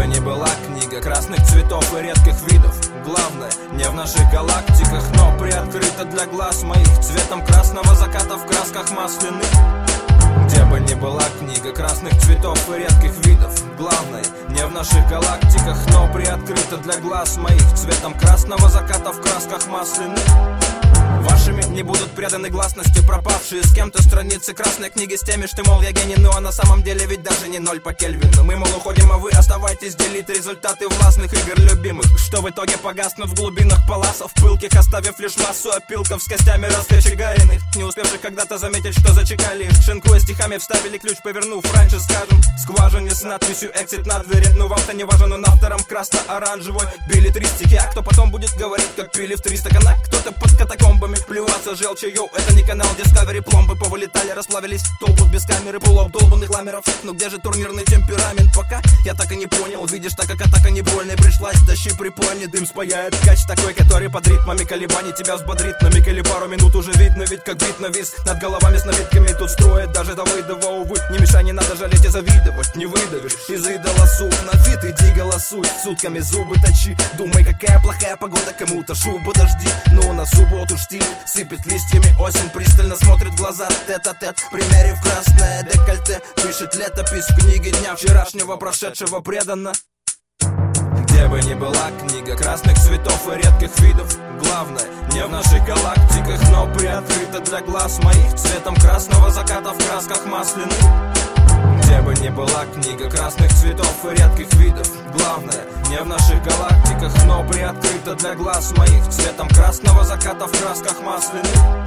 бы ни была книга красных цветов и редких видов, главное, не в наших галактиках, но приоткрыта для глаз моих цветом красного заката в красках масляных. Где бы ни была книга красных цветов и редких видов, главное, не в наших галактиках, но приоткрыта для глаз моих цветом красного заката в красках масляных. Вашими не будут преданы гласности пропавшие с кем-то страницы красной книги с теми, что, мол, я гений, ну а на самом деле ведь даже не 0 по Кельвину. Мы, мол, уходим, а вы оставайтесь делить результаты властных игр любимых, что в итоге погаснут в глубинах паласов пылких, оставив лишь массу опилков с костями раскочегаренных, не успевших когда-то заметить, что зачекали их. Шинкуя стихами вставили ключ, повернув раньше, скажем, скважине с надписью «Эксит» на двери. Ну вам-то не важен, он автором красно-оранжевой билетристики. А кто потом будет говорить, как пили в 3 стакана? Кто-то под катакомбами плеваться желчью, йоу, это не канал Discovery. Пломбы повылетали, расплавились в толпах без камеры полуобдолбанных ламеров. Ну где же турнирный темперамент? Пока я так и не понял. Видишь, так как атака не больная пришлась, тащи припомни. Дым спаяет кач такой, который под ритмами колебаний тебя взбодрит. На миг или пару минут уже видно, ведь как бит навис над головами с набитками. Тут строят даже Давыдова, увы. Не мешай, не надо жалеть и завидовать, не выдавишь из идола суп на вид, иди голосуй, сутками зубы точи. Думай, какая плохая погода, кому-то шубу дожди. Ну на субботу штиль сыпет листьями осень, пристально смотрит в глаза тет-а-тет, примерив красное декольте, пишет летопись в книге дня вчерашнего, прошедшего преданно. Где бы ни была книга красных цветов и редких видов, главное, не в наших галактиках, но приоткрыта для глаз моих цветом красного заката в красках масляных. Где бы ни была книга красных цветов и редких видов, главное, не в наших галактиках, но приоткрыта для глаз моих цветом красного заката в красках масляных.